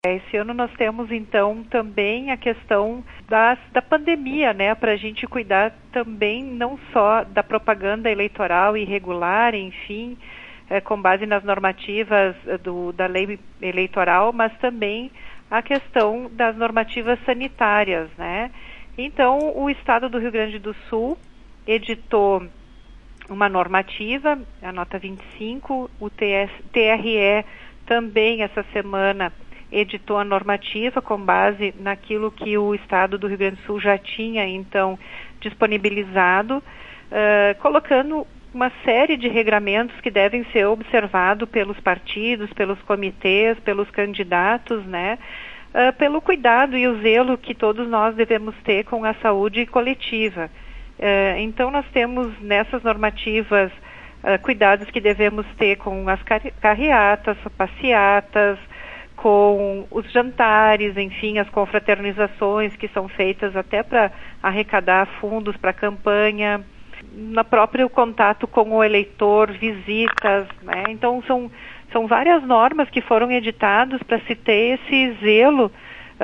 Esse ano nós temos, então, também a questão da pandemia, né, para a gente cuidar também não só da propaganda eleitoral irregular, enfim, com base nas normativas da lei eleitoral, mas também a questão das normativas sanitárias, né. Então, o Estado do Rio Grande do Sul editou uma normativa, a nota 25, o TRE também essa semana editou a normativa com base naquilo que o Estado do Rio Grande do Sul já tinha, então, disponibilizado, colocando uma série de regramentos que devem ser observados pelos partidos, pelos comitês, pelos candidatos, né, pelo cuidado e o zelo que todos nós devemos ter com a saúde coletiva. Então, nós temos nessas normativas cuidados que devemos ter com as carreatas, passeatas, com os jantares, enfim, as confraternizações que são feitas até para arrecadar fundos para a campanha, no próprio contato com o eleitor, visitas, né? Então, são várias normas que foram editadas para se ter esse zelo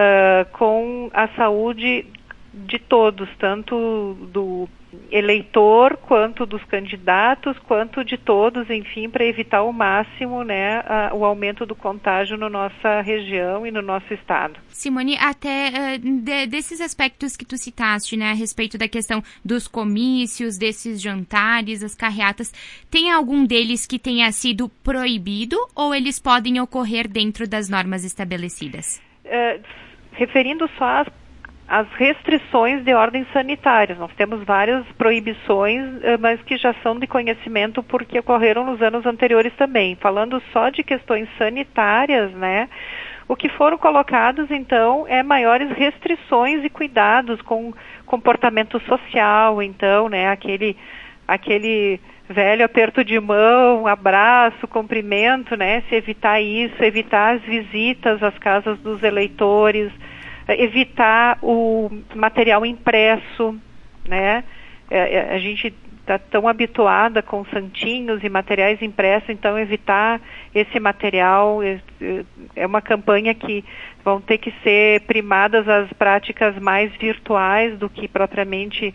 com a saúde de todos, tanto do eleitor, quanto dos candidatos, quanto de todos, enfim, para evitar ao máximo, né, o aumento do contágio na nossa região e no nosso estado. Simone, até desses aspectos que tu citaste, né, a respeito da questão dos comícios, desses jantares, as carreatas, tem algum deles que tenha sido proibido ou eles podem ocorrer dentro das normas estabelecidas? Referindo só as restrições de ordem sanitária. Nós temos várias proibições, mas que já são de conhecimento porque ocorreram nos anos anteriores também. Falando só de questões sanitárias, né, o que foram colocados, então, é maiores restrições e cuidados com comportamento social, então, né, aquele velho aperto de mão, abraço, cumprimento, né, se evitar isso, evitar as visitas às casas dos eleitores, evitar o material impresso, né? A gente está tão habituada com santinhos e materiais impressos, então evitar esse material é uma campanha que vão ter que ser primadas as práticas mais virtuais do que propriamente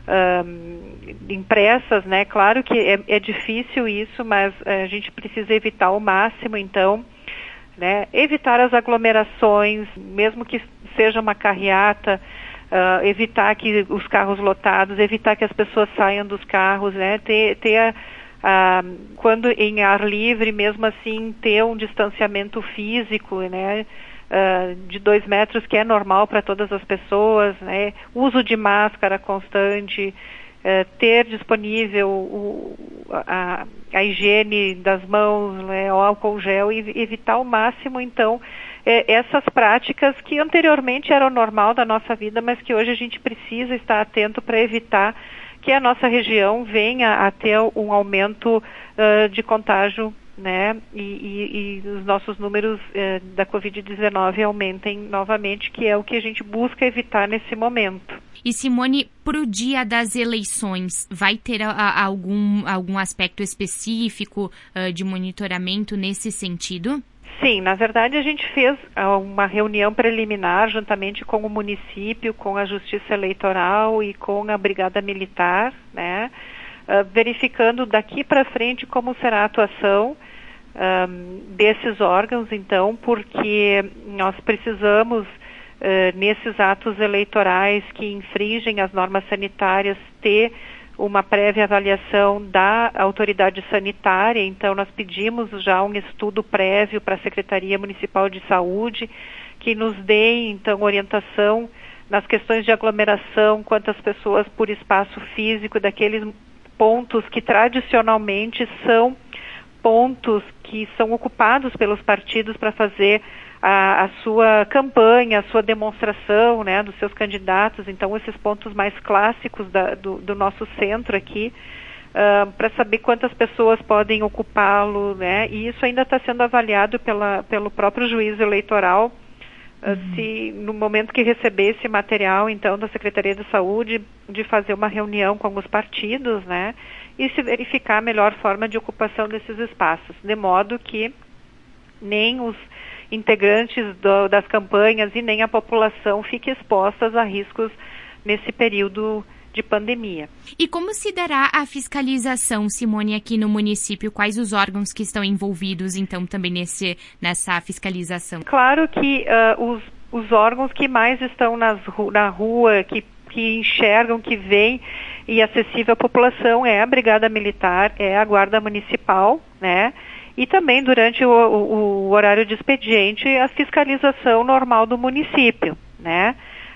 impressas, né? Claro que é difícil isso, mas a gente precisa evitar ao máximo, então, né? Evitar as aglomerações, mesmo que seja uma carreata, evitar que os carros lotados, evitar que as pessoas saiam dos carros, né? Quando em ar livre, mesmo assim, ter um distanciamento físico, né? De 2 metros, que é normal para todas as pessoas, né? Uso de máscara constante, ter disponível a higiene das mãos, né? O álcool gel, e evitar ao máximo, então, essas práticas que anteriormente eram normal da nossa vida, mas que hoje a gente precisa estar atento para evitar que a nossa região venha a ter um aumento de contágio, né, e os nossos números da Covid-19 aumentem novamente, que é o que a gente busca evitar nesse momento. E Simone, para o dia das eleições, vai ter algum aspecto específico de monitoramento nesse sentido? Sim, na verdade a gente fez uma reunião preliminar juntamente com o município, com a Justiça Eleitoral e com a Brigada Militar, né, verificando daqui para frente como será a atuação desses órgãos, então, porque nós precisamos, nesses atos eleitorais que infringem as normas sanitárias, ter uma prévia avaliação da autoridade sanitária. Então, nós pedimos já um estudo prévio para a Secretaria Municipal de Saúde, que nos dê, então, orientação nas questões de aglomeração, quantas pessoas por espaço físico, daqueles pontos que tradicionalmente são pontos que são ocupados pelos partidos para fazer a sua campanha, a sua demonstração, né, dos seus candidatos. Então, esses pontos mais clássicos do nosso centro aqui, para saber quantas pessoas podem ocupá-lo, né, e isso ainda está sendo avaliado pelo próprio juiz eleitoral, se no momento que receber esse material, então, da Secretaria de Saúde, de fazer uma reunião com os partidos, né, e se verificar a melhor forma de ocupação desses espaços, de modo que nem os integrantes das campanhas e nem a população fique expostas a riscos nesse período de pandemia. E como se dará a fiscalização, Simone, aqui no município? Quais os órgãos que estão envolvidos, então, também nessa fiscalização? Claro que os órgãos que mais estão na rua, que enxergam, que veem e acessível à população é a Brigada Militar, é a Guarda Municipal, né? E também durante o horário de expediente a fiscalização normal do município, né?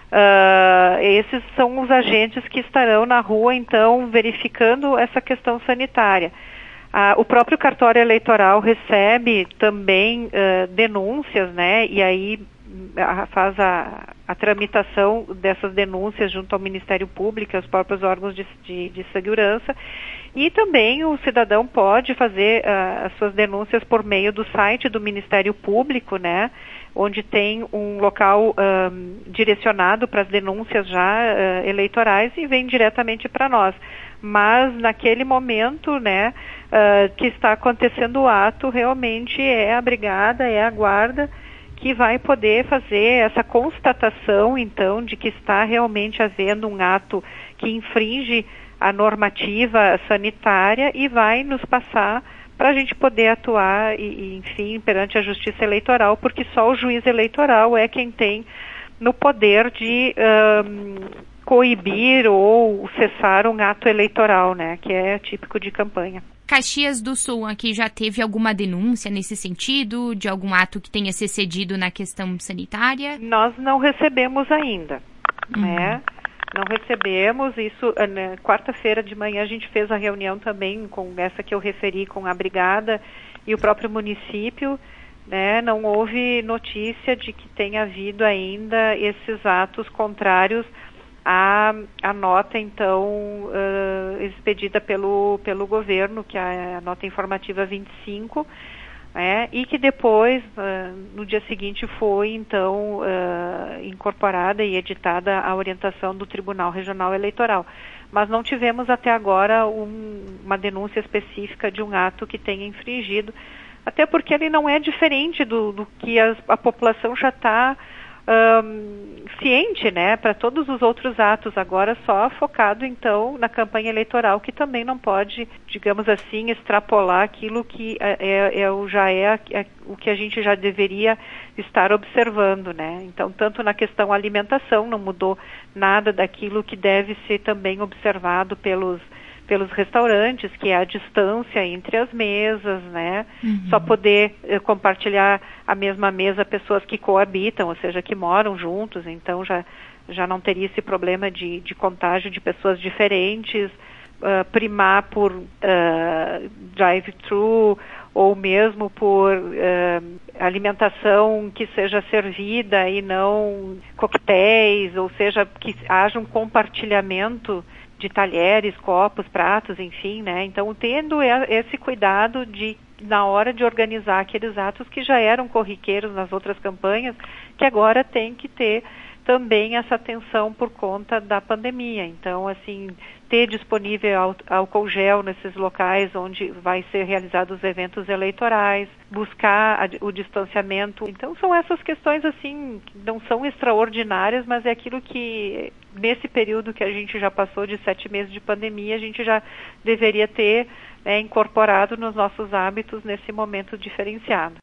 Esses são os agentes que estarão na rua, então, verificando essa questão sanitária. O próprio cartório eleitoral recebe também denúncias, né? E aí faz a tramitação dessas denúncias junto ao Ministério Público, aos próprios órgãos de segurança. E também o cidadão pode fazer as suas denúncias por meio do site do Ministério Público, né? Onde tem um local direcionado para as denúncias já eleitorais e vem diretamente para nós. Mas naquele momento, né, que está acontecendo o ato, realmente é a brigada, é a guarda que vai poder fazer essa constatação, então, de que está realmente havendo um ato que infringe a normativa sanitária e vai nos passar para a gente poder atuar, enfim, perante a Justiça Eleitoral, porque só o juiz eleitoral é quem tem no poder de coibir ou cessar um ato eleitoral, né, que é típico de campanha. Caxias do Sul aqui já teve alguma denúncia nesse sentido, de algum ato que tenha se excedido na questão sanitária? Nós não recebemos ainda, né? Não recebemos isso. Na quarta-feira de manhã a gente fez a reunião também com essa que eu referi, com a brigada e o próprio município, né? Não houve notícia de que tenha havido ainda esses atos contrários à nota, então, expedida pelo governo, que é a nota informativa 25, e que depois, no dia seguinte, foi, então, incorporada e editada a orientação do Tribunal Regional Eleitoral. Mas não tivemos até agora uma denúncia específica de um ato que tenha infringido, até porque ele não é diferente do que a população já está ciente, né, para todos os outros atos, agora só focado, então, na campanha eleitoral, que também não pode, digamos assim, extrapolar aquilo que o que a gente já deveria estar observando, né. Então, tanto na questão alimentação, não mudou nada daquilo que deve ser também observado pelos restaurantes, que é a distância entre as mesas, né? Só poder compartilhar a mesma mesa pessoas que coabitam, ou seja, que moram juntos, então já não teria esse problema de contágio de pessoas diferentes, primar por drive-thru ou mesmo por alimentação que seja servida e não coquetéis, ou seja, que haja um compartilhamento de talheres, copos, pratos, enfim, né? Então, tendo esse cuidado na hora de organizar aqueles atos que já eram corriqueiros nas outras campanhas, que agora tem que ter também essa atenção por conta da pandemia. Então, assim, ter disponível álcool gel nesses locais onde vai ser realizados os eventos eleitorais, buscar o distanciamento. Então, são essas questões, assim, que não são extraordinárias, mas é aquilo que, nesse período que a gente já passou de 7 meses de pandemia, a gente já deveria ter incorporado nos nossos hábitos nesse momento diferenciado.